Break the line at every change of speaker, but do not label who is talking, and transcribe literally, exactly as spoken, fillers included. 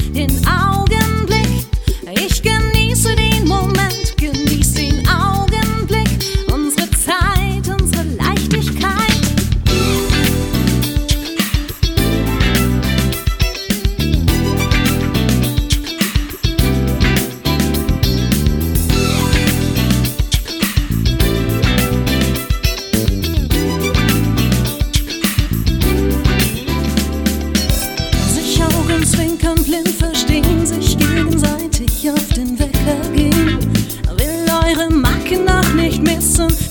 den Augenblick. Ich genieße den Moment, genieße den Augenblick, unsere Zeit, unsere Leichtigkeit. Sich Augenzwinkern, blind verstehen, sich gegenseitig auf den Wecker gehen. Will eure Macke nach nicht missen,